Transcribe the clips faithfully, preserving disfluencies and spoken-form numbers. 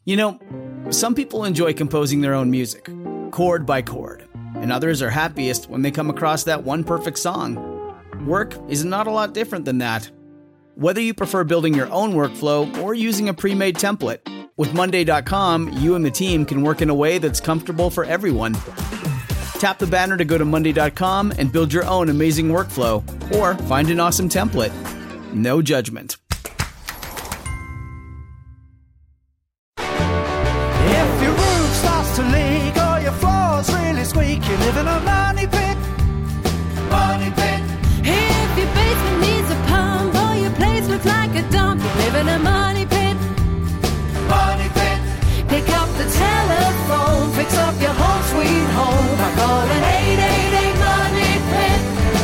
You know, some people enjoy composing their own music, chord by chord, and others are happiest when they come across that one perfect song. Work is not a lot different than that. Whether you prefer building your own workflow or using a pre-made template, with Monday dot com, you and the team can work in a way that's comfortable for everyone. Tap the banner to go to Monday dot com and build your own amazing workflow, or find an awesome template. No judgment. If your roof starts to leak or your floor's really squeak, you live in a money pit. Money pit. If your basement needs a pump or your place looks like a dump, you live in a money pit. Money pit. Pick up the telephone, fix up your home sweet home by calling eight eight eight money pit.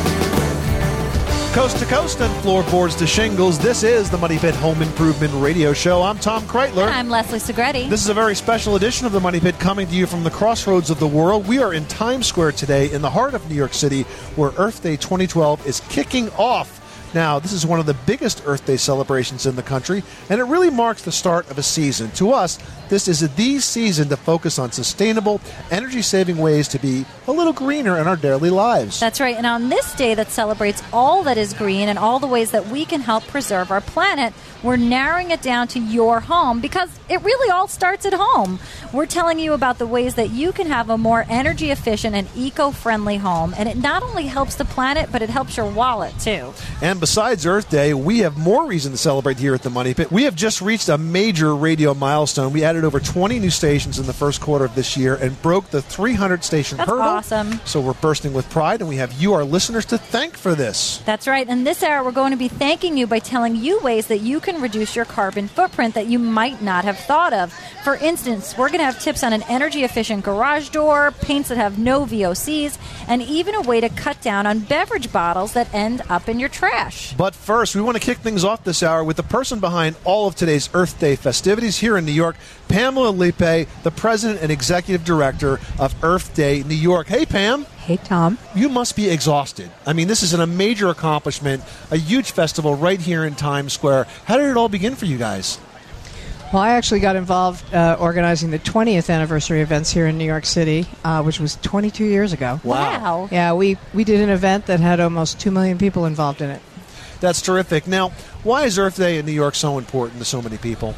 Coast to coast and floorboards to shingles, this is the Money Pit Home Improvement Radio Show. I'm Tom Kreitler. And I'm Leslie Segretti. This is a very special edition of the Money Pit coming to you from the crossroads of the world. We are in Times Square today in the heart of New York City, where Earth Day twenty twelve is kicking off. Now, this is one of the biggest Earth Day celebrations in the country, and it really marks the start of a season. To us, this is the season to focus on sustainable, energy-saving ways to be a little greener in our daily lives. That's right. And on this day that celebrates all that is green and all the ways that we can help preserve our planet, we're narrowing it down to your home because it really all starts at home. We're telling you about the ways that you can have a more energy-efficient and eco-friendly home, and it not only helps the planet, but it helps your wallet, too. And besides Earth Day, we have more reason to celebrate here at the Money Pit. We have just reached a major radio milestone. We added over twenty new stations in the first quarter of this year and broke the three hundred station That's hurdle. awesome. So we're bursting with pride, and we have you, our listeners, to thank for this. That's right. And this hour, we're going to be thanking you by telling you ways that you can reduce your carbon footprint that you might not have thought of. For instance, we're going to have tips on an energy-efficient garage door, paints that have no V O Cs, and even a way to cut down on beverage bottles that end up in your trash. But first, we want to kick things off this hour with the person behind all of today's Earth Day festivities here in New York, Pamela Lippe, the president and executive director of Earth Day New York. Hey, Pam. Hey, Tom. You must be exhausted. I mean, this is an, a major accomplishment, a huge festival right here in Times Square. How did it all begin for you guys? Well, I actually got involved uh, organizing the twentieth anniversary events here in New York City, uh, which was twenty-two years ago. Wow. Wow. Yeah, we, we did an event that had almost two million people involved in it. That's terrific. Now, why is Earth Day in New York so important to so many people?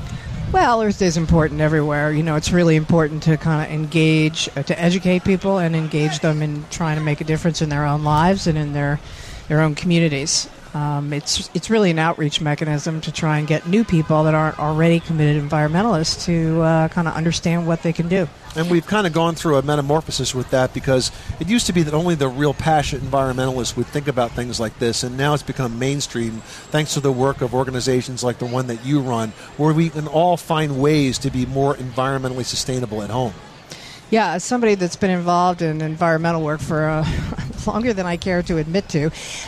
Well, Earth Day is important everywhere. You know, it's really important to kind of engage, uh, to educate people and engage them in trying to make a difference in their own lives and in their their own communities. Um, it's it's really an outreach mechanism to try and get new people that aren't already committed environmentalists to uh, kind of understand what they can do. And we've kind of gone through a metamorphosis with that because it used to be that only the real passionate environmentalists would think about things like this, and now it's become mainstream thanks to the work of organizations like the one that you run, where we can all find ways to be more environmentally sustainable at home. Yeah, as somebody that's been involved in environmental work for uh, longer than I care to admit to,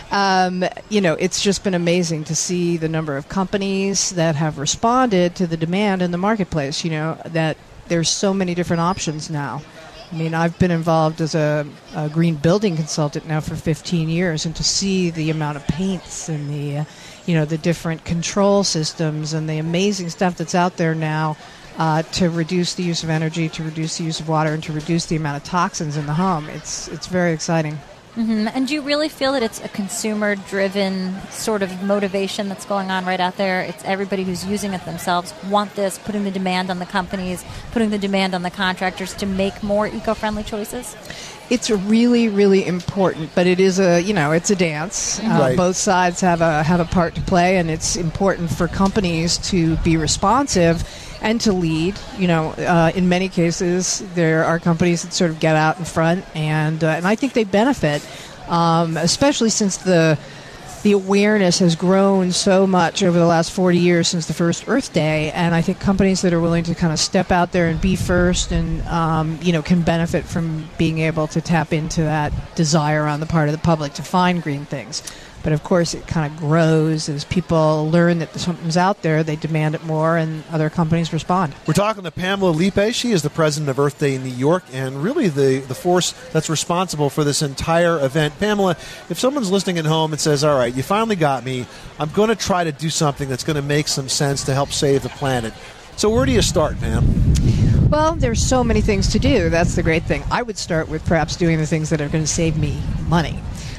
um, you know, it's just been amazing to see the number of companies that have responded to the demand in the marketplace, you know, that there's so many different options now. I mean, I've been involved as a, a green building consultant now for fifteen years, and to see the amount of paints and the, uh, you know, the different control systems and the amazing stuff that's out there now uh, to reduce the use of energy, to reduce the use of water, and to reduce the amount of toxins in the home. It's it's very exciting. Mm-hmm. And do you really feel that it's a consumer-driven sort of motivation that's going on right out there? It's everybody who's using it themselves want this, putting the demand on the companies, putting the demand on the contractors to make more eco-friendly choices? It's really, really important, but it is a, you know, it's a dance. Uh, Right. Both sides have a have a part to play, and it's important for companies to be responsive and to lead. You know, uh, in many cases, there are companies that sort of get out in front, and uh, and I think they benefit, um, especially since the the awareness has grown so much over the last forty years since the first Earth Day, and I think companies that are willing to kind of step out there and be first and, um, you know, can benefit from being able to tap into that desire on the part of the public to find green things. But of course, it kind of grows as people learn that something's out there, they demand it more, and other companies respond. We're talking to Pamela Lippe. She is the president of Earth Day in New York and really the, the force that's responsible for this entire event. Pamela, if someone's listening at home and says, all right, you finally got me, I'm going to try to do something that's going to make some sense to help save the planet, So where do you start, Pam? Well, there's so many things to do. That's the great thing. I would start with perhaps doing the things that are going to save me money.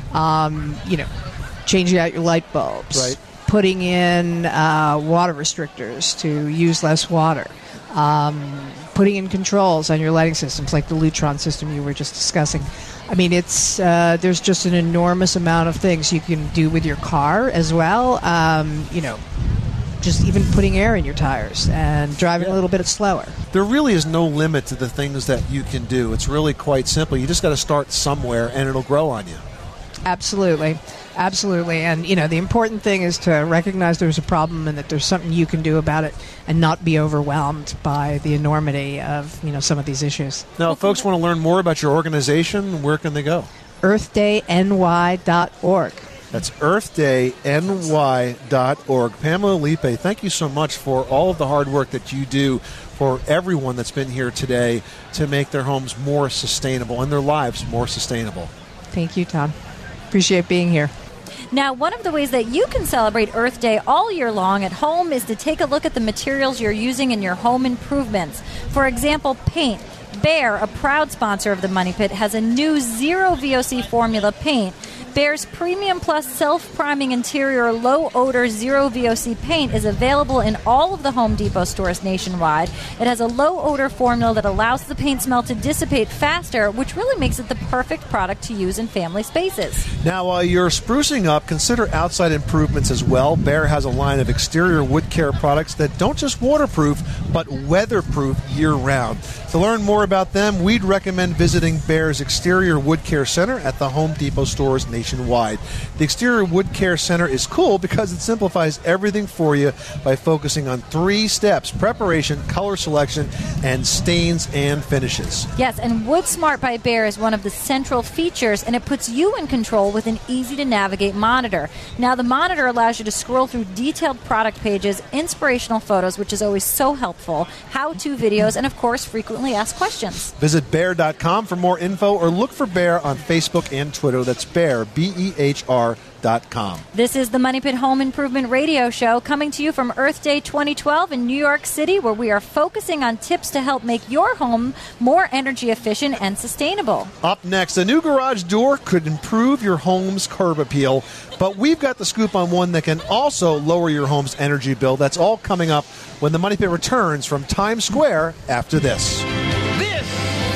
Um, you know, changing out your light bulbs. Right. Putting in uh, water restrictors to use less water. Um, putting in controls on your lighting systems like the Lutron system you were just discussing. I mean, it's uh, there's just an enormous amount of things you can do with your car as well. Um, you know, just even putting air in your tires and driving a little bit slower. There really is no limit to the things that you can do. It's really quite simple. You just got to start somewhere, and it'll grow on you. Absolutely. Absolutely. And, you know, the important thing is to recognize there's a problem and that there's something you can do about it and not be overwhelmed by the enormity of, you know, some of these issues. Now, if folks want to learn more about your organization, where can they go? earth day n y dot org. That's earth day n y dot org. Pamela Lippe, thank you so much for all of the hard work that you do for everyone that's been here today to make their homes more sustainable and their lives more sustainable. Thank you, Tom. Appreciate being here. Now, one of the ways that you can celebrate Earth Day all year long at home is to take a look at the materials you're using in your home improvements. For example, paint. Behr, a proud sponsor of the Money Pit, has a new zero V O C formula paint. Behr's Premium Plus Self-Priming Interior Low-Odor Zero V O C paint is available in all of the Home Depot stores nationwide. It has a low-odor formula that allows the paint smell to dissipate faster, which really makes it the perfect product to use in family spaces. Now, while you're sprucing up, consider outside improvements as well. Behr has a line of exterior wood care products that don't just waterproof, but weatherproof year-round. To learn more about them, we'd recommend visiting Behr's Exterior Wood Care Center at the Home Depot stores nationwide. The Exterior Wood Care Center is cool because it simplifies everything for you by focusing on three steps: preparation, color selection, and stains and finishes. Yes, and Wood Smart by Behr is one of the central features, and it puts you in control with an easy-to-navigate monitor. Now, the monitor allows you to scroll through detailed product pages, inspirational photos, which is always so helpful, how-to videos, and, of course, frequently asked questions. Visit Behr dot com for more info or look for Behr on Facebook and Twitter. That's Behr, B E H R dot com. This is the Money Pit Home Improvement Radio Show, coming to you from Earth Day twenty twelve in New York City, where we are focusing on tips to help make your home more energy efficient and sustainable. Up next, a new garage door could improve your home's curb appeal, but we've got the scoop on one that can also lower your home's energy bill. That's all coming up when the Money Pit returns from Times Square after this. This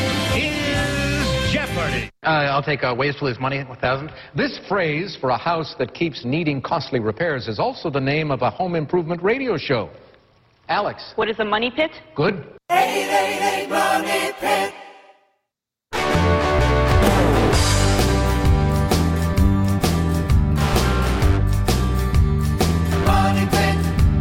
is Jeopardy! Uh, I'll take uh, ways to lose money, one thousand. This phrase for a house that keeps needing costly repairs is also the name of a home improvement radio show. Alex. What is a money pit? Good. eight eight eight Money Pit. Money Pit.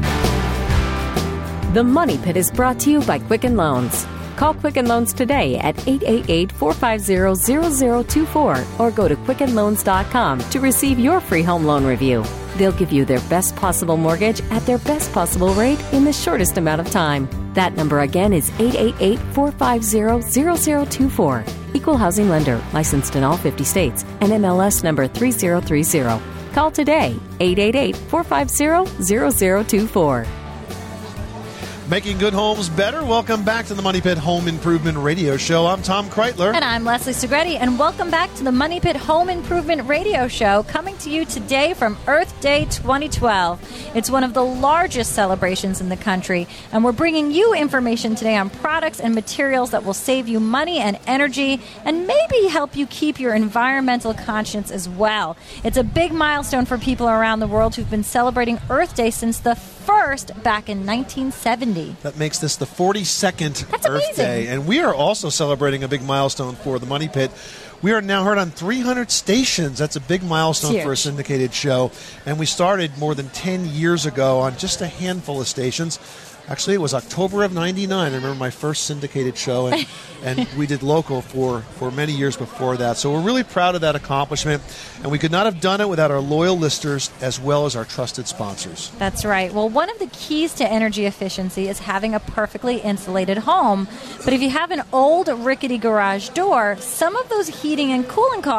The Money Pit is brought to you by Quicken Loans. Call Quicken Loans today at eight eight eight, four five zero, zero zero two four or go to quicken loans dot com to receive your free home loan review. They'll give you their best possible mortgage at their best possible rate in the shortest amount of time. That number again is eight eight eight, four five zero, zero zero two four. Equal Housing Lender, licensed in all fifty states, and M L S number three zero three zero. Call today, eight eight eight, four five zero, zero zero two four. Making good homes better. Welcome back to the Money Pit Home Improvement Radio Show. I'm Tom Kreitler. And I'm Leslie Segretti, and welcome back to the Money Pit Home Improvement Radio Show, coming to you today from Earth Day twenty twelve. It's one of the largest celebrations in the country, and we're bringing you information today on products and materials that will save you money and energy, and maybe help you keep your environmental conscience as well. It's a big milestone for people around the world who've been celebrating Earth Day since the first back in nineteen seventy. That makes this the forty-second That's Earth amazing. Day. And we are also celebrating a big milestone for the Money Pit. We are now heard on three hundred stations. That's a big milestone Huge. for a syndicated show. And we started more than ten years ago on just a handful of stations. Actually, it was October of ninety-nine. I remember my first syndicated show, and, and we did local for, for many years before that. So we're really proud of that accomplishment, and we could not have done it without our loyal listeners as well as our trusted sponsors. That's right. Well, one of the keys to energy efficiency is having a perfectly insulated home. But if you have an old, rickety garage door, some of those heating and cooling costs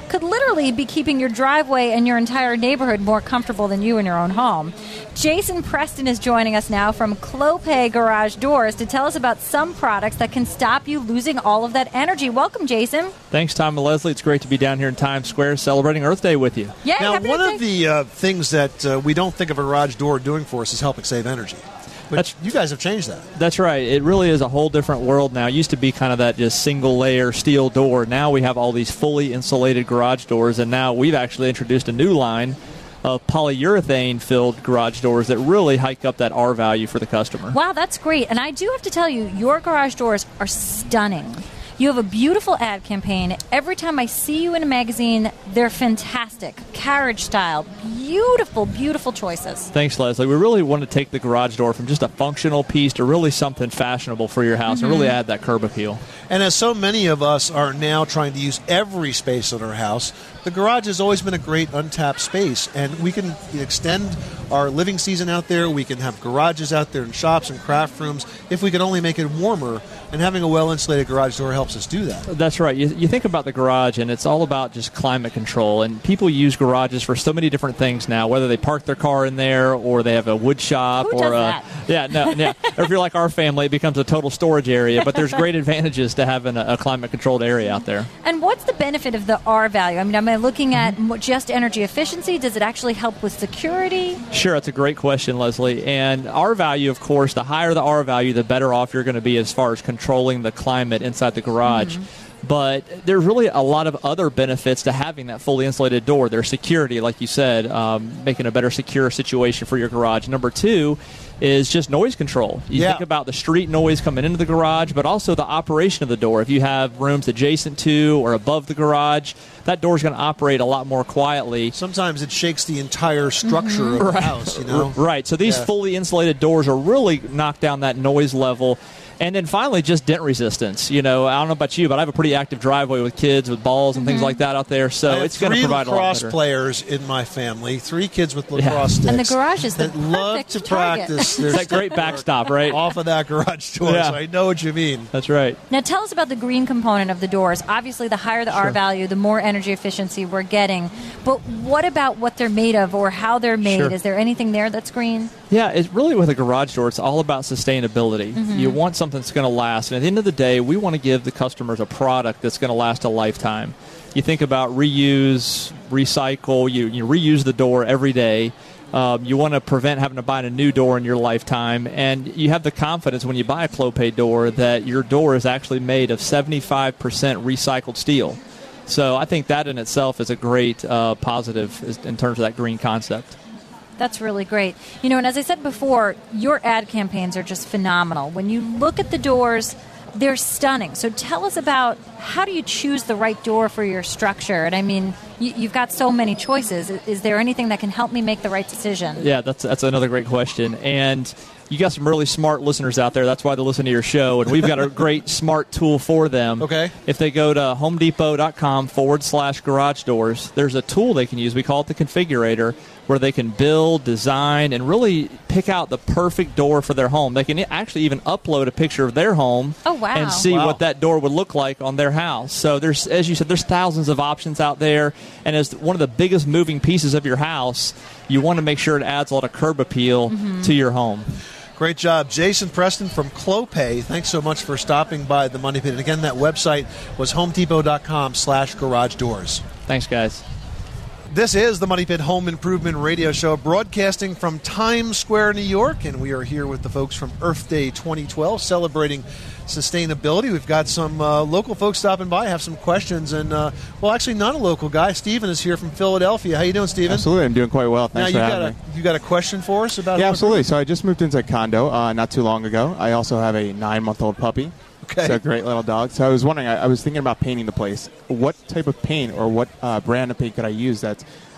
could literally be keeping your driveway and your entire neighborhood more comfortable than you in your own home. Jason Preston is joining us now from Clopay Garage Doors to tell us about some products that can stop you losing all of that energy. Welcome, Jason. Thanks, Tom and Leslie. It's great to be down here in Times Square celebrating Earth Day with you. Yeah, now, happy one birthday. of the uh, things that uh, we don't think of a garage door doing for us is helping save energy. But That's, you guys have changed that. That's right. It really is a whole different world now. It used to be kind of that just single-layer steel door. Now we have all these fully insulated garage doors, and now we've actually introduced a new line of polyurethane-filled garage doors that really hike up that R value for the customer. Wow, that's great. And I do have to tell you, your garage doors are stunning. You have a beautiful ad campaign. Every time I see you in a magazine, they're fantastic. Carriage style. Beautiful, beautiful choices. Thanks, Leslie. We really want to take the garage door from just a functional piece to really something fashionable for your house, mm-hmm. and really add that curb appeal. And as so many of us are now trying to use every space in our house, the garage has always been a great untapped space, and we can extend our living season out there. We can have garages out there and shops and craft rooms if we can only make it warmer, and having a well-insulated garage door helps us do that. That's right. You, you think about the garage, and it's all about just climate control, and people use garages for so many different things now, whether they park their car in there or they have a wood shop. Who or does a, that? Yeah, no, yeah. Or if you're like our family, it becomes a total storage area, but there's great advantages to having a, a climate-controlled area out there. And what's the benefit of the R value? I mean, am I looking at mm-hmm. just energy efficiency? Does it actually help with security? Sure, that's a great question, Leslie. And R value, of course, the higher the R value, the better off you're going to be as far as controlling the climate inside the garage. Mm-hmm. But there's really a lot of other benefits to having that fully insulated door. There's security, like you said, um, making a better secure situation for your garage. Number two is just noise control. You yeah. think about the street noise coming into the garage, but also the operation of the door. If you have rooms adjacent to or above the garage, that door is going to operate a lot more quietly. Sometimes it shakes the entire structure mm-hmm. of the right. house, you know? Right. So these yeah. fully insulated doors are really knock down that noise level. And then finally, just dent resistance. You know, I don't know about you, but I have a pretty active driveway with kids, with balls and mm-hmm. things like that out there. So it's going to provide a lot better. Three lacrosse players in my family, three kids with lacrosse yeah. sticks. And the garage is the that love to target. practice their that great backstop, right? Off of that garage door, yeah. so I know what you mean. That's right. Now tell us about the green component of the doors. Obviously, the higher the sure. R value, the more energy efficiency we're getting. But what about what they're made of or how they're made? Sure. Is there anything there that's green? Yeah, it's really with a garage door, it's all about sustainability. Mm-hmm. You want something that's going to last. And at the end of the day, we want to give the customers a product that's going to last a lifetime. You think about reuse, recycle, you, you reuse the door every day. Um, you want to prevent having to buy a new door in your lifetime. And you have the confidence when you buy a Clopay door that your door is actually made of seventy-five percent recycled steel. So I think that in itself is a great uh, positive in terms of that green concept. That's really great. You know, and as I said before, your ad campaigns are just phenomenal. When you look at the doors, they're stunning. So tell us about how do you choose the right door for your structure? And I mean, you, you've got so many choices. Is, is there anything that can help me make the right decision? Yeah, that's that's another great question. And you got some really smart listeners out there. That's why they listen to your show. And we've got a great smart tool for them. Okay. If they go to homedepot.com forward slash garage doors, there's a tool they can use. We call it the configurator, where they can build, design, and really pick out the perfect door for their home. They can actually even upload a picture of their home oh, wow. and see wow. what that door would look like on their house. So there's, as you said, there's thousands of options out there. And as one of the biggest moving pieces of your house, you want to make sure it adds a lot of curb appeal mm-hmm. to your home. Great job. Jason Preston from Clopay. Thanks so much for stopping by the Money Pit. And again, that website was homedepot.com slash garage doors. Thanks, guys. This is the Money Pit Home Improvement Radio Show, broadcasting from Times Square, New York, and we are here with the folks from Earth Day twenty twelve, celebrating sustainability. We've got some uh, local folks stopping by, have some questions, and, uh, well, actually not a local guy. Steven is here from Philadelphia. How you doing, Steven? Absolutely. I'm doing quite well. Thanks now, for you having got me. A, you got a question for us about Yeah, absolutely. So I just moved into a condo uh, not too long ago. I also have a nine-month-old puppy. Okay. It's a great little dog. So I was wondering, I, I was thinking about painting the place. What type of paint or what uh, brand of paint could I use that's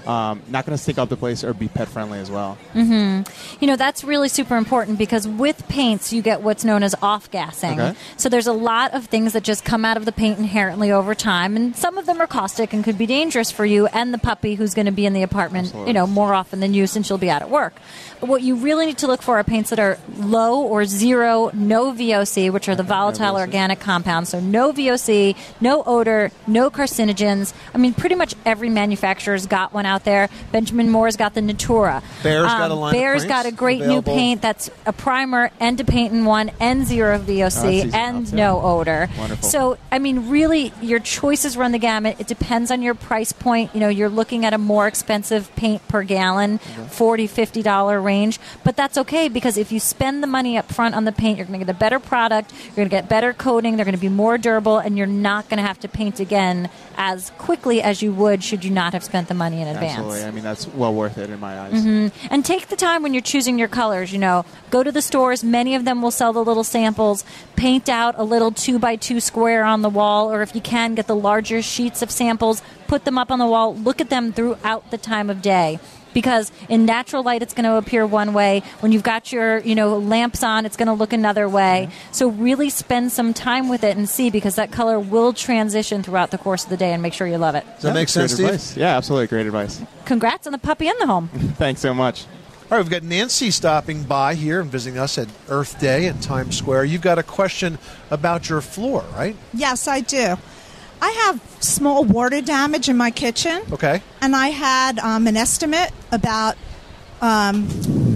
um, not going to stink up the place or be pet friendly as well. Mm-hmm. You know, that's really super important because with paints, you get what's known as off-gassing. Okay. So there's a lot of things that just come out of the paint inherently over time, and some of them are caustic and could be dangerous for you and the puppy who's going to be in the apartment, Absolutely. you know, more often than you since you'll be out at work. But what you really need to look for are paints that are low or zero, no V O C, which are the volatile V O C. organic compounds. So no V O C, no odor, no carcinogens. I mean, pretty much every manufacturer's got one out there. Benjamin Moore's got the Natura. Bear's got a line of Bear's paints got a great available. new paint that's a primer and a paint in one and zero V O Oh, C that's easy and enough, too. no odor. Wonderful. So, I mean, really, your choices run the gamut. It depends on your price point. You know, you're looking at a more expensive paint per gallon, forty dollars, fifty dollars range. But that's okay because if you spend the money up front on the paint, you're going to get a better product, you're going to get better coating, they're going to be more durable, and you're not going to have to paint again as quickly as you would should you not have spent the money in advance. Absolutely. I mean, that's well worth it in my eyes. Mm-hmm. And take the time when you're choosing your colors. You know, go to the stores. Many of them will sell the little samples. Paint out a little two by two square on the wall, or if you can, get the larger sheets of samples. Put them up on the wall. Look at them throughout the time of day. Because in natural light, it's going to appear one way. When you've got your, you know, lamps on, it's going to look another way. So really spend some time with it and see, because that color will transition throughout the course of the day, and make sure you love it. Does that make sense, Great Steve? advice. Yeah, absolutely. Great advice. Congrats on the puppy and the home. Thanks so much. All right, we've got Nancy stopping by here and visiting us at Earth Day in Times Square. You've got a question about your floor, right? Yes, I do. I have small water damage in my kitchen. Okay. And I had um, an estimate about um,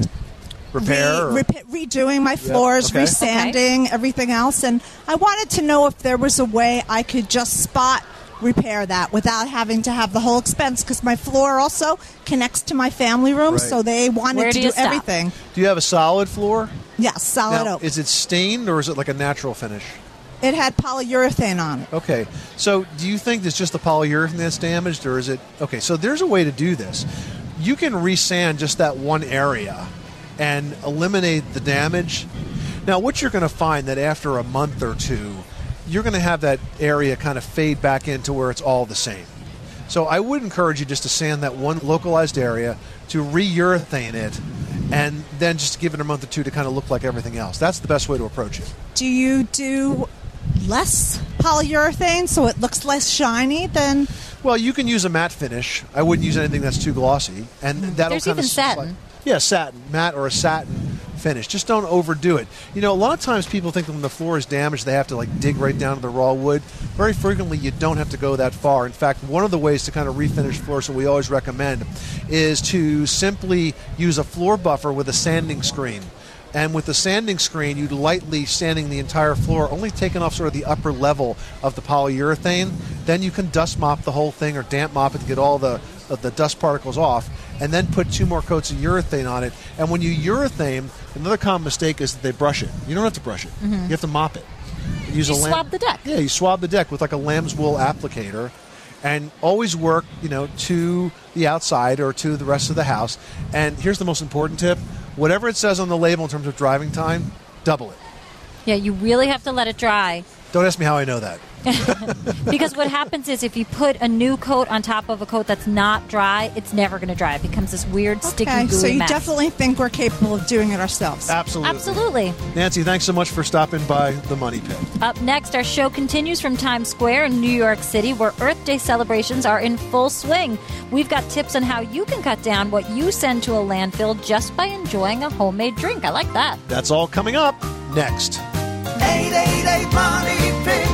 Repair? or- re- repa- redoing my floors, okay. resanding, everything else. And I wanted to know if there was a way I could just spot repair that without having to have the whole expense, because my floor also connects to my family room, Right. so they wanted Where to do do you stop? everything. Do you have a solid floor? Yes, solid Now, oak. is it stained or is it like a natural finish? It had polyurethane on it. Okay. So do you think it's just the polyurethane that's damaged, or is it... Okay, so there's a way to do this. You can resand just that one area and eliminate the damage. Now, what you're going to find that after a month or two, you're going to have that area kind of fade back into where it's all the same. So I would encourage you just to sand that one localized area, to re-urethane it, and then just give it a month or two to kind of look like everything else. That's the best way to approach it. Do you do less polyurethane so it looks less shiny than... Well, you can use a matte finish. I wouldn't use anything that's too glossy, and that'll There's kind even of satin. yeah, satin, matte or a satin finish. Just don't overdo it. You know, a lot of times people think that when the floor is damaged, they have to like dig right down to the raw wood. Very frequently, you don't have to go that far. In fact, one of the ways to kind of refinish floors that we always recommend is to simply use a floor buffer with a sanding screen. And with the sanding screen, you'd lightly sanding the entire floor, only taking off sort of the upper level of the polyurethane. Then you can dust mop the whole thing or damp mop it to get all the, of the dust particles off, and then put two more coats of urethane on it. And when you urethane, another common mistake is that they brush it. You don't have to brush it. Mhm. You have to mop it. Use You a lam- swab the deck. Yeah, you swab the deck with like a lamb's wool applicator. And always work, you know, to the outside or to the rest of the house. And here's the most important tip. Whatever it says on the label in terms of driving time, double it. Yeah, you really have to let it dry. Don't ask me how I know that. Because what happens is if you put a new coat on top of a coat that's not dry, it's never going to dry. It becomes this weird, sticky, Okay, gooey so you mess. definitely think we're capable of doing it ourselves. Absolutely. Absolutely. Nancy, thanks so much for stopping by the Money Pit. Up next, our show continues from Times Square in New York City, where Earth Day celebrations are in full swing. We've got tips on how you can cut down what you send to a landfill just by enjoying a homemade drink. I like that. That's all coming up next. eight eight eight Money Pit.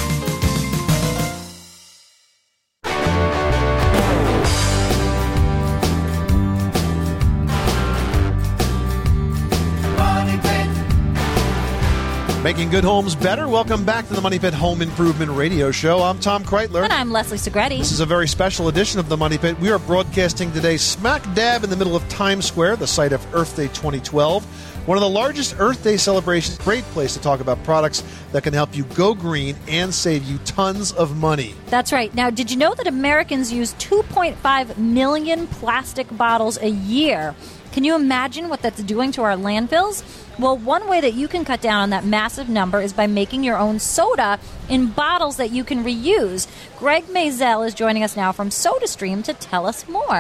Money Pit. Making good homes better. Welcome back to the Money Pit Home Improvement Radio Show. I'm Tom Kreitler. And I'm Leslie Segretti. This is a very special edition of the Money Pit. We are broadcasting today smack dab in the middle of Times Square, the site of Earth Day twenty twelve. One of the largest Earth Day celebrations. Great place to talk about products that can help you go green and save you tons of money. That's right. Now, did you know that Americans use two point five million plastic bottles a year? Can you imagine what that's doing to our landfills? Well, one way that you can cut down on that massive number is by making your own soda in bottles that you can reuse. Greg Mazel is joining us now from SodaStream to tell us more.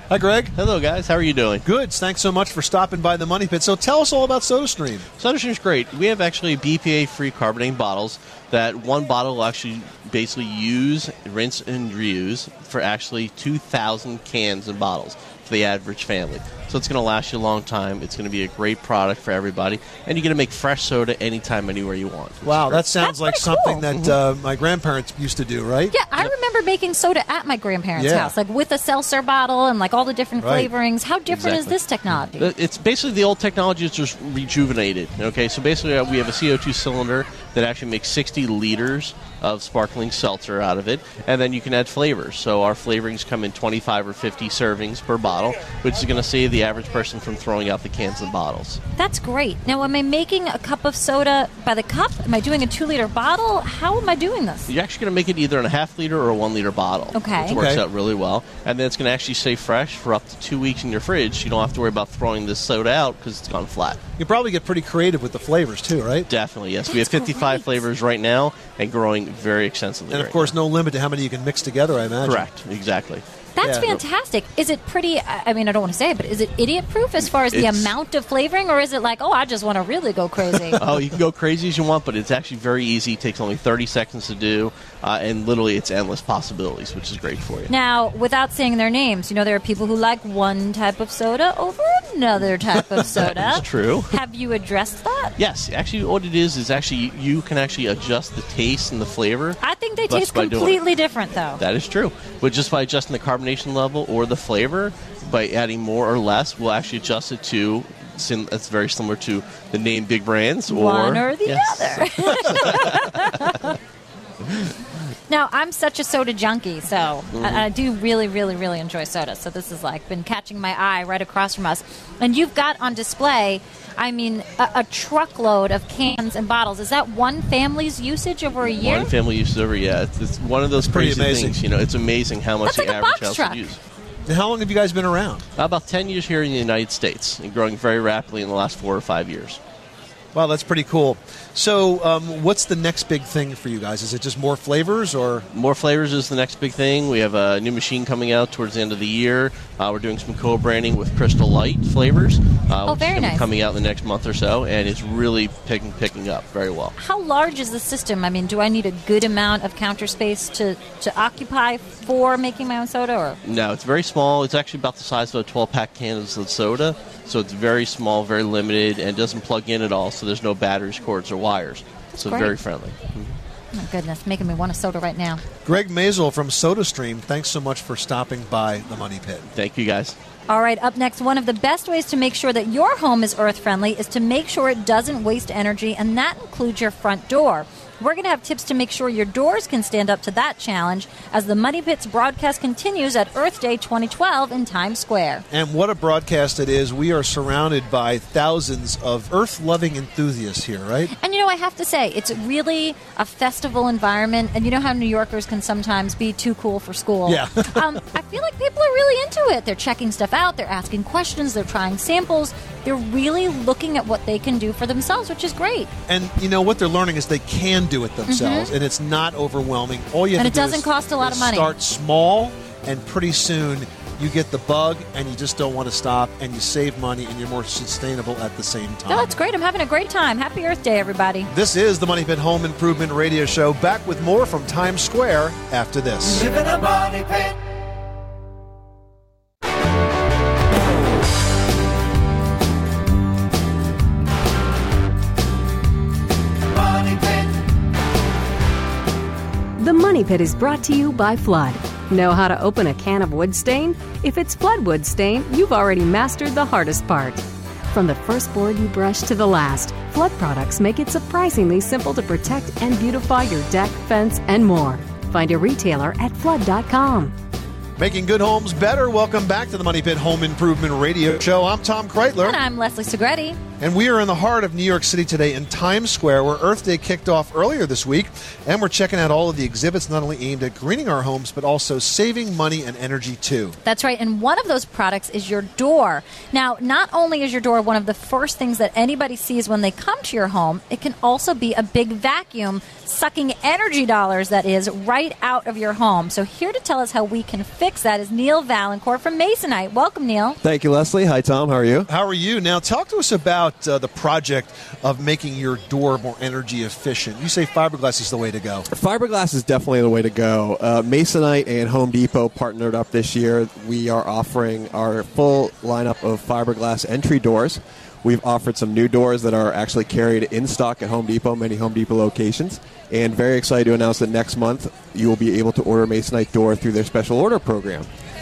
Hi, Greg. Hello, guys. How are you doing? Good. Thanks so much for stopping by the Money Pit. So tell us all about SodaStream. SodaStream's great. We have actually B P A-free carbonating bottles that one bottle will actually basically use, rinse, and reuse for actually two thousand cans and bottles for the average family. So it's going to last you a long time. It's going to be a great product for everybody. And you're going to make fresh soda anytime, anywhere you want. Wow, that sounds That's like pretty something cool. that uh, my grandparents used to do, right? Yeah, I remember making soda at my grandparents' Yeah. house, like with a seltzer bottle and like all the different Right. flavorings. How different Exactly. is this technology? Uh, It's basically the old technology is just rejuvenated. Okay, so basically uh, we have a C O two cylinder that actually makes sixty liters of sparkling seltzer out of it, and then you can add flavors. So our flavorings come in twenty-five or fifty servings per bottle, which is going to save the average person from throwing out the cans and bottles. That's great. Now, am I making a cup of soda by the cup? Am I doing a two-liter bottle? How am I doing this? You're actually going to make it either in a half liter or a one liter bottle. Okay. Which works Okay. out really well. And then it's going to actually stay fresh for up to two weeks in your fridge. You don't have to worry about throwing this soda out because it's gone flat. You probably get pretty creative with the flavors, too, right? Definitely, yes. we have That's fifty-five great. flavors right now and growing very extensively. And, of right course, now. no limit to how many you can mix together, I imagine. Correct, exactly. That's Yeah. fantastic. Is it pretty, I I mean, I don't want to say it, but is it idiot-proof as far as the It's- amount of flavoring, or is it like, oh, I just want to really go crazy? Oh, you can go crazy as you want, but it's actually very easy. It takes only thirty seconds to do, uh, and literally it's endless possibilities, which is great for you. Now, without saying their names, you know, there are people who like one type of soda over another type of soda. That is true. Have you addressed that? Yes, actually what it is is actually you can actually adjust the taste and the flavor. I think they Just taste by doing it. completely different, though. That is true. But just by adjusting the carbonation level or the flavor, by adding more or less, we'll actually adjust it to, sim- that's very similar to the name big brands. Or, One or the Yes. other. Now, I'm such a soda junkie, so Mm-hmm. I, I do really, really, really enjoy soda. So this has like been catching my eye right across from us. And you've got on display, I mean, a, a truckload of cans and bottles. Is that one family's usage over a year? One family uses over, yeah. It's, it's one of those pretty crazy amazing. things. You know, it's amazing how much That's the like a average box house truck. would use. Now, how long have you guys been around? About ten years here in the United States, and growing very rapidly in the last four or five years. Wow, that's pretty cool. So um, what's the next big thing for you guys? Is it just more flavors or? More flavors is the next big thing. We have a new machine coming out towards the end of the year. Uh, we're doing some co-branding with Crystal Light flavors. Uh, Oh, which very is gonna be nice. coming out in the next month or so, and it's really picking picking up very well. How large is the system? I mean, do I need a good amount of counter space to, to occupy for making my own soda? Or No, it's very small. It's actually about the size of a twelve-pack can of soda, so it's very small, very limited, and doesn't plug in at all, so there's no batteries, cords, or wires. so great. very friendly. Oh, my goodness, making me want a soda right now. Greg Mazel from SodaStream, thanks so much for stopping by the Money Pit. Thank you, guys. All right, up next, one of the best ways to make sure that your home is earth-friendly is to make sure it doesn't waste energy, and that includes your front door. We're going to have tips to make sure your doors can stand up to that challenge as the Money Pit's broadcast continues at Earth Day twenty twelve in Times Square. And what a broadcast it is. We are surrounded by thousands of earth-loving enthusiasts here, right? And you know, I have to say, it's really a festival environment, and you know how New Yorkers can sometimes be too cool for school. Yeah. um, I feel like people are really into it. They're checking stuff out, they're asking questions, they're trying samples, they're really looking at what they can do for themselves, which is great. And you know what they're learning is they can do it themselves, Mhm. and it's not overwhelming. All you have And to it do doesn't is- cost a lot is of money. Start small, and pretty soon you get the bug, and you just don't want to stop, and you save money, and you're more sustainable at the same time. No, it's great. I'm having a great time. Happy Earth Day, everybody. This is the Money Pit Home Improvement Radio Show. Back with more from Times Square after this. Live in a money pit. Money pit. The Money Pit is brought to you by Flood. Know how to open a can of wood stain? If it's Flood wood stain, you've already mastered the hardest part. From the first board you brush to the last, Flood products make it surprisingly simple to protect and beautify your deck, fence, and more. Find a retailer at flood dot com. Making good homes better. Welcome back to the Money Pit Home Improvement Radio Show. I'm Tom Kreitler. And I'm Leslie Segretti. And we are in the heart of New York City today in Times Square, where Earth Day kicked off earlier this week. And we're checking out all of the exhibits, not only aimed at greening our homes, but also saving money and energy, too. That's right. And one of those products is your door. Now, not only is your door one of the first things that anybody sees when they come to your home, it can also be a big vacuum sucking energy dollars, that is, right out of your home. So here to tell us how we can fix that is Neil Valancourt from Masonite. Welcome, Neil. Thank you, Leslie. Hi, Tom. How are you? How are you? Now, talk to us about uh, the project of making your door more energy efficient. You say fiberglass is the way to go. Fiberglass is definitely the way to go. Uh, Masonite and Home Depot partnered up this year. We are offering our full lineup of fiberglass entry doors. We've offered some new doors that are actually carried in stock at Home Depot, many Home Depot locations. And very excited to announce that next month you will be able to order a Masonite door through their special order program.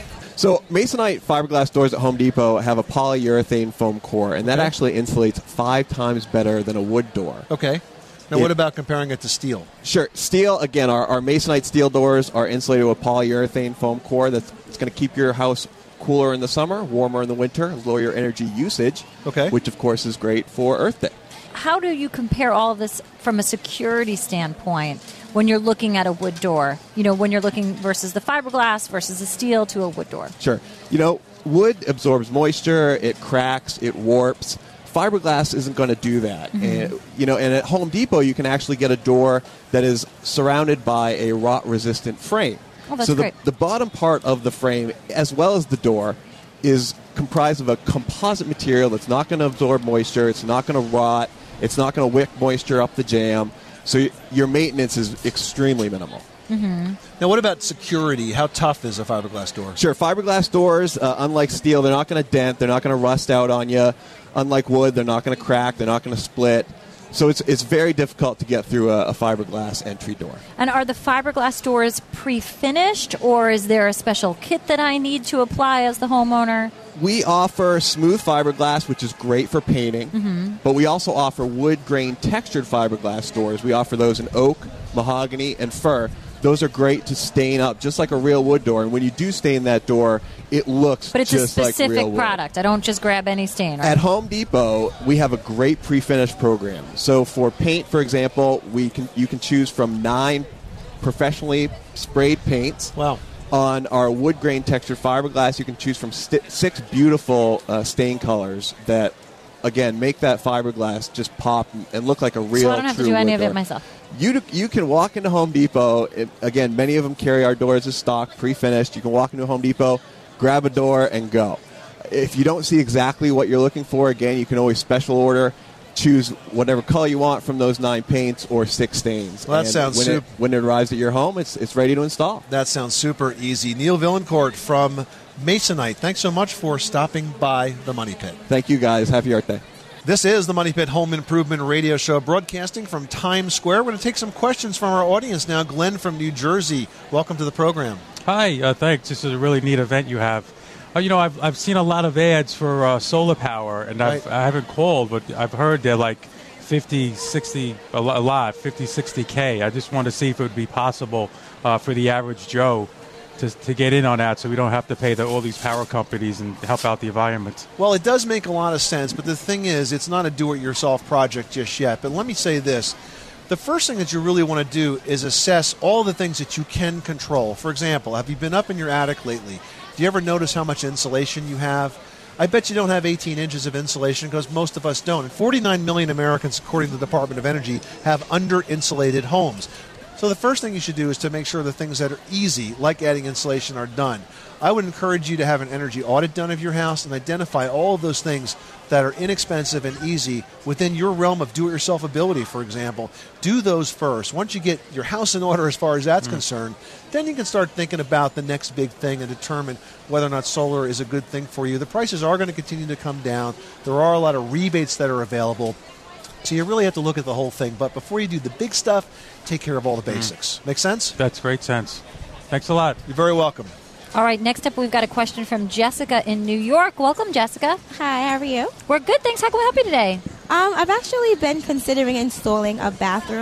So Masonite fiberglass doors at Home Depot have a polyurethane foam core, and that Okay. actually insulates five times better than a wood door. Okay. Now, Yeah. what about comparing it to steel? Sure. Steel, again, our, our Masonite steel doors are insulated with polyurethane foam core that's it's going to keep your house cooler in the summer, warmer in the winter, lower your energy usage, Okay. which, of course, is great for Earth Day. How do you compare all of this from a security standpoint when you're looking at a wood door? You know, when you're looking versus the fiberglass versus the steel to a wood door. Sure. You know, wood absorbs moisture, it cracks, it warps. Fiberglass isn't going to do that. Mhm. And, you know, and at Home Depot, you can actually get a door that is surrounded by a rot-resistant frame. Oh, that's so the, great. the bottom part of the frame, as well as the door, is comprised of a composite material that's not going to absorb moisture, it's not going to rot, it's not going to wick moisture up the jamb. So y- your maintenance is extremely minimal. Mm-hmm. Now, what about security? How tough is a fiberglass door? Sure, fiberglass doors, uh, unlike steel, they're not going to dent, they're not going to rust out on you. Unlike wood, they're not going to crack, they're not going to split. So it's it's very difficult to get through a, a fiberglass entry door. And are the fiberglass doors pre-finished, or is there a special kit that I need to apply as the homeowner? We offer smooth fiberglass, which is great for painting, Mhm. but we also offer wood grain textured fiberglass doors. We offer those in oak, mahogany, and fir. Those are great to stain up, just like a real wood door. And when you do stain that door, it looks But it's just a like specific real wood. product. I don't just grab any stain, right? At Home Depot, we have a great pre-finished program. So for paint, for example, we can you can choose from nine professionally sprayed paints. Wow. On our wood grain textured fiberglass, you can choose from st- six beautiful uh, stain colors that, again, make that fiberglass just pop and look like a real, so I don't have to true do any wood of it door. myself. You d- you can walk into Home Depot. It, again, many of them carry our doors as stock, pre-finished. You can walk into Home Depot, grab a door, and go. If you don't see exactly what you're looking for, again, you can always special order, choose whatever color you want from those nine paints or six stains. Well, that And sounds when it, sup- when it arrives at your home, it's it's ready to install. That sounds super easy. Neil Valancourt from Masonite, thanks so much for stopping by the Money Pit. Thank you, guys. Happy Earth Day. This is the Money Pit Home Improvement Radio Show, broadcasting from Times Square. We're going to take some questions from our audience now. Glenn from New Jersey, welcome to the program. Hi, uh, thanks. This is a really neat event you have. Uh, you know, I've I've seen a lot of ads for uh, solar power, and I've, Right. I haven't called, but I've heard they're like fifty, sixty, a lo- a lot, fifty, sixty K. I just want to see if it would be possible uh, for the average Joe to to get in on that, so we don't have to pay the, all these power companies and help out the environment. Well, it does make a lot of sense, but the thing is, it's not a do-it-yourself project just yet. But let me say this. The first thing that you really want to do is assess all the things that you can control. For example, have you been up in your attic lately? Do you ever notice how much insulation you have? I bet you don't have eighteen inches of insulation because most of us don't. And forty-nine million Americans, according to the Department of Energy, have under-insulated homes. So the first thing you should do is to make sure the things that are easy, like adding insulation, are done. I would encourage you to have an energy audit done of your house and identify all of those things that are inexpensive and easy within your realm of do-it-yourself ability, for example. Do those first. Once you get your house in order as far as that's Mm. concerned, then you can start thinking about the next big thing and determine whether or not solar is a good thing for you. The prices are going to continue to come down. There are a lot of rebates that are available. So you really have to look at the whole thing. But before you do the big stuff, take care of all the basics. Make sense? That's great sense. Thanks a lot. You're very welcome. All right, next up, we've got a question from Jessica in New York. Welcome, Jessica. Hi, how are you? We're good, thanks. How can we help you today? Um, I've actually been considering installing a bathroom in my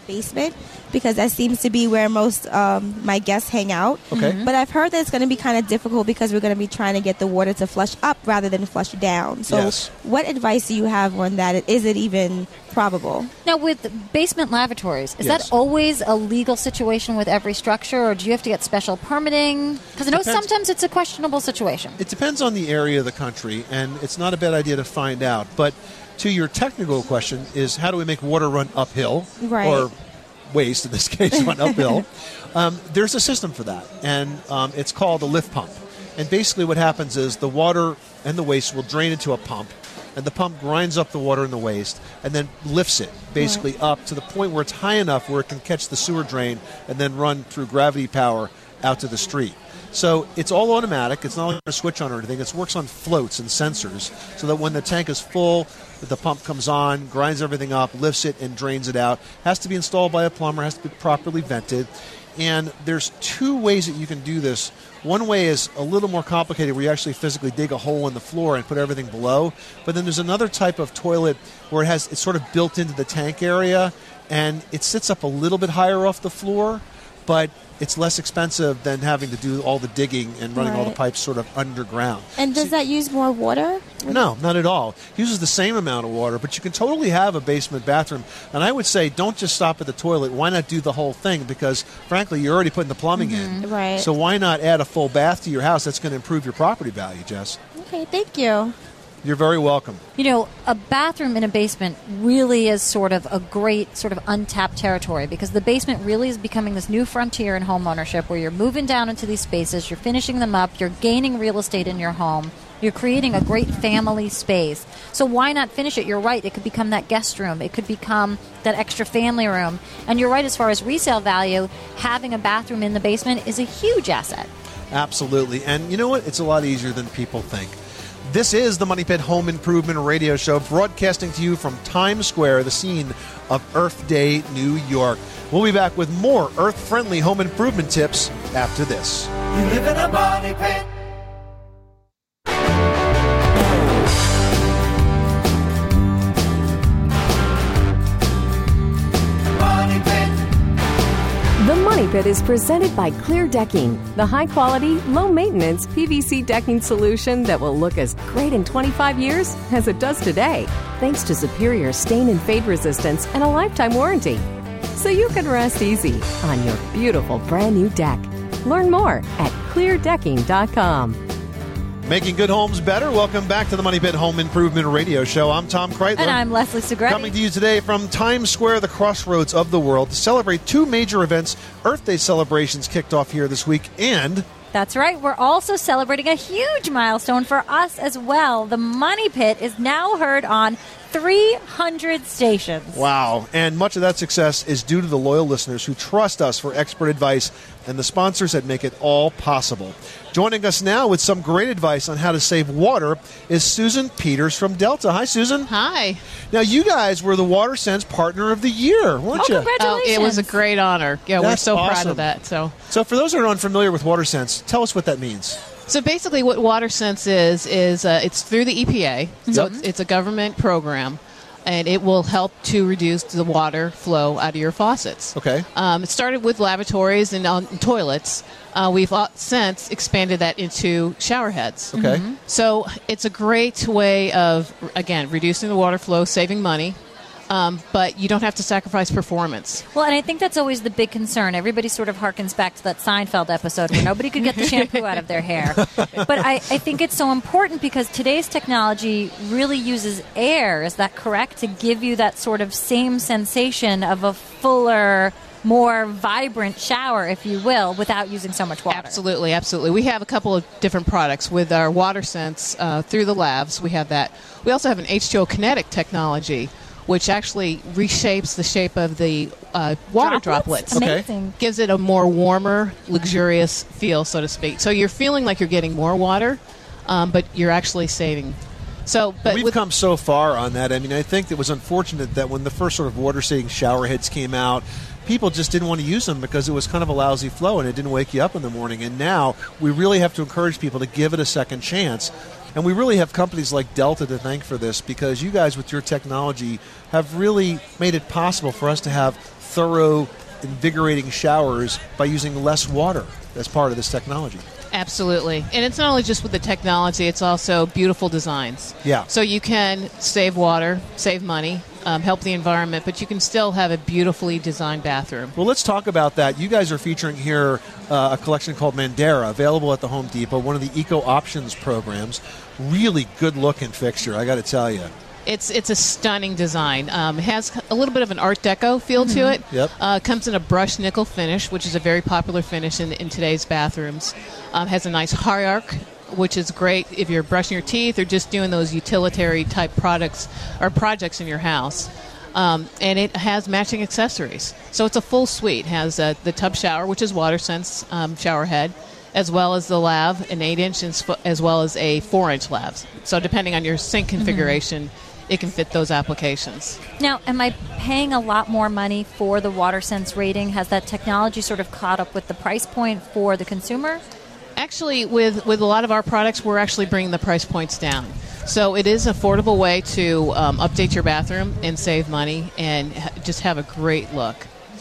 basement because that seems to be where most um, my guests hang out. Okay. Mhm. But I've heard that it's going to be kind of difficult because we're going to be trying to get the water to flush up rather than flush down. So Yes. what advice do you have on that? Is it even probable? Now, with basement lavatories, is Yes. that always a legal situation with every structure, or do you have to get special permitting? Because I know Depends. sometimes it's a questionable situation. It depends on the area of the country, and it's not a bad idea to find out. But to your technical question is, how do we make water run uphill? Right. Or waste, in this case, run uphill. Um, there's a system for that, and um, it's called a lift pump. And basically what happens is the water and the waste will drain into a pump, and the pump grinds up the water and the waste and then lifts it basically Right. up to the point where it's high enough where it can catch the sewer drain and then run through gravity power out to the street. So it's all automatic. It's not like a switch on or anything. It works on floats and sensors so that when the tank is full, the pump comes on, grinds everything up, lifts it, and drains it out. Has to be installed by a plumber, has to be properly vented. And there's two ways that you can do this. One way is a little more complicated where you actually physically dig a hole in the floor and put everything below. But then there's another type of toilet where it has it's sort of built into the tank area and it sits up a little bit higher off the floor, but it's less expensive than having to do all the digging and running all the Right. pipes sort of underground. And does that use more water? No, not at all. It uses the same amount of water, but you can totally have a basement bathroom. And I would say don't just stop at the toilet. Why not do the whole thing? Because, frankly, you're already putting the plumbing in. Right. So why not add a full bath to your house? That's going to improve your property value, Jess. Okay, thank you. You're very welcome. You know, a bathroom in a basement really is sort of a great sort of untapped territory because the basement really is becoming this new frontier in home ownership where you're moving down into these spaces, you're finishing them up, you're gaining real estate in your home, you're creating a great family space. So why not finish it? You're right. It could become that guest room. It could become that extra family room. And you're right, as far as resale value, having a bathroom in the basement is a huge asset. Absolutely. And you know what? It's a lot easier than people think. This is the Money Pit Home Improvement Radio Show, broadcasting to you from Times Square, the scene of Earth Day, New York. We'll be back with more earth-friendly home improvement tips after this. You live in a money pit. Money pit. The Money Pit is presented by Clear Decking, the high-quality, low-maintenance P V C decking solution that will look as great in twenty-five years as it does today, thanks to superior stain and fade resistance and a lifetime warranty. So you can rest easy on your beautiful brand new deck. Learn more at clear decking dot com. Making good homes better. Welcome back to the Money Pit Home Improvement Radio Show. I'm Tom Kreitler. And I'm Leslie Segretti. Coming to you today from Times Square, the crossroads of the world, to celebrate two major events. Earth Day celebrations kicked off here this week, and That's right. We're also celebrating a huge milestone for us as well. The Money Pit is now heard on three hundred stations. wow. And much of that success is due to the loyal listeners who trust us for expert advice and the sponsors that make it all possible. Joining us now with some great advice on how to save water is Susan Peters from Delta. Hi, Susan. Hi. Now, you guys were the WaterSense Partner of the Year, weren't Oh, you? congratulations. Oh, it was a great honor. Yeah, we're That's so proud awesome. of that. So, So for those who are unfamiliar with WaterSense, tell us what that means. so basically, what WaterSense is is uh, it's through the E P A. So Yep. it's, it's a government program, and it will help to reduce the water flow out of your faucets. Okay. Um, it started with lavatories and on toilets. Uh, we've uh, since expanded that into shower heads. Okay. Mm-hmm. So it's a great way of, again, reducing the water flow, saving money, um, but you don't have to sacrifice performance. Well, and I think that's always the big concern. Everybody sort of harkens back to that Seinfeld episode where nobody could get the shampoo out of their hair. But I, I think it's so important because today's technology really uses air, is that correct? To give you that sort of same sensation of a fuller, more vibrant shower, if you will, without using so much water. Absolutely, absolutely. We have a couple of different products with our WaterSense uh, through the labs. We have that. We also have an H two O Kinetic technology, which actually reshapes the shape of the uh, water Droplets? droplets. Amazing. Gives it a more warmer, luxurious feel, so to speak. So you're feeling like you're getting more water, um, but you're actually saving. So, but We've with, come so far on that. I mean, I think it was unfortunate that when the first sort of water-saving shower heads came out, people just didn't want to use them because it was kind of a lousy flow and it didn't wake you up in the morning. And now we really have to encourage people to give it a second chance. And we really have companies like Delta to thank for this because you guys with your technology have really made it possible for us to have thorough, invigorating showers by using less water as part of this technology. Absolutely. And it's not only just with the technology, it's also beautiful designs. Yeah. So you can save water, save money, um, help the environment, but you can still have a beautifully designed bathroom. Well, let's talk about that. You guys are featuring here uh, a collection called Mandara, available at the Home Depot, one of the Eco Options programs. Really good-looking fixture, I got to tell you. It's it's a stunning design. Um, it has a little bit of an Art Deco feel Mm-hmm. to it. Yep. Uh, comes in a brushed nickel finish, which is a very popular finish in, in today's bathrooms. Um, has a nice hierarch, which is great if you're brushing your teeth or just doing those utilitarian type products or projects in your house. Um, and it has matching accessories. So it's a full suite. It has uh, the tub shower, which is WaterSense um, shower head, as well as the lav, an eight inch, as well as a four inch lav. So depending on your sink configuration, mm-hmm. it can fit those applications. Now, am I paying a lot more money for the WaterSense rating? Has that technology sort of caught up with the price point for the consumer? Actually, with, with a lot of our products, we're actually bringing the price points down. So it is an affordable way to um, update your bathroom and save money and ha- just have a great look.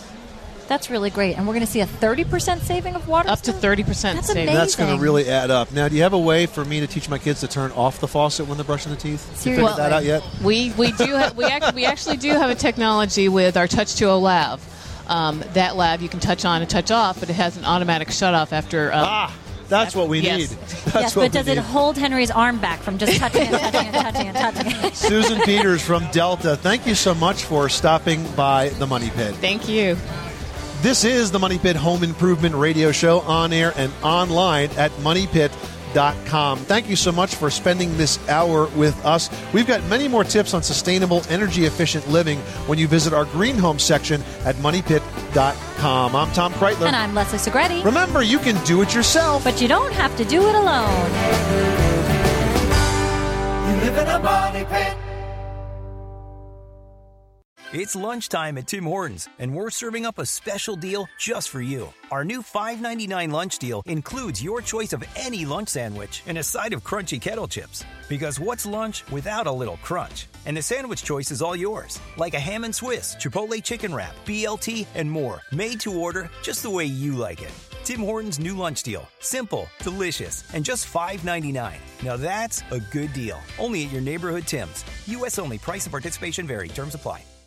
That's really great. And we're going to see a thirty percent saving of water? Up to thirty percent That's saving. amazing. That's going to really add up. Now, do you have a way for me to teach my kids to turn off the faucet when they're brushing their teeth? You figured that out yet? We we do ha- we actually, we actually do have a technology with our Touch two oh Lav. Um, that lav you can touch on and touch off, but it has an automatic shut off after. Um, ah, that's what we yes. need. That's yes, what but does we it need. hold Henry's arm back from just touching and touching and touching and touching? Susan Peters from Delta, thank you so much for stopping by the Money Pit. Thank you. This is the Money Pit Home Improvement Radio Show, on air and online at money pit dot com. Thank you so much for spending this hour with us. We've got many more tips on sustainable, energy-efficient living when you visit our Green Home section at money pit dot com. I'm Tom Kreitler. And I'm Leslie Segretti. Remember, you can do it yourself. But you don't have to do it alone. You live in a money pit. It's lunchtime at Tim Hortons, and we're serving up a special deal just for you. Our new five ninety-nine lunch deal includes your choice of any lunch sandwich and a side of crunchy kettle chips. Because what's lunch without a little crunch? And the sandwich choice is all yours, like a ham and Swiss, Chipotle chicken wrap, B L T, and more, made to order just the way you like it. Tim Hortons' new lunch deal. Simple, delicious, and just five ninety-nine. Now that's a good deal. Only at your neighborhood Tim's. U S only. Price and participation vary. Terms apply.